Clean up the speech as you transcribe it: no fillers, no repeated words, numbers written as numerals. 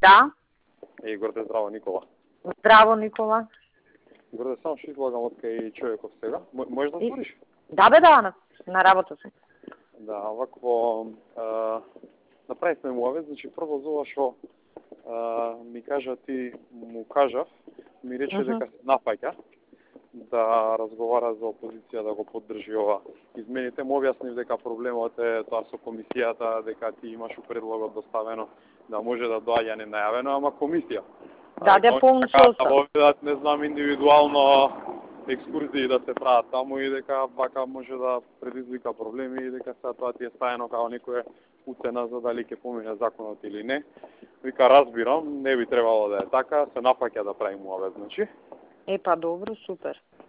Да. Горде, здраво, Никола. Здраво, Никола. Горде, само ще излагам од кај човеков сега. Можеш да отвориш? Да, бе, да, на работа сум. Да, вакво направивме му авет, значи прво за ова што ми кажа ти му кажав, ми рече дека се напаѓа да разговара за опозиција, да го поддржи ова измените. Му објаснив дека проблемот е тоа со комисијата, дека ти имаш у предлогот доставено да може да доаѓа ненајавено, ама комисија. Даде полн состав. Да не знам, индивидуално екскурзии да се прават таму и дека вака може да предизвика проблеми и дека сега тоа ти е ставено како некоја уцена за дали ќе помине законот или не. Вика, разбирам, не би требало да е така, се напаќа да прави муавет, значи. Па добро, супер.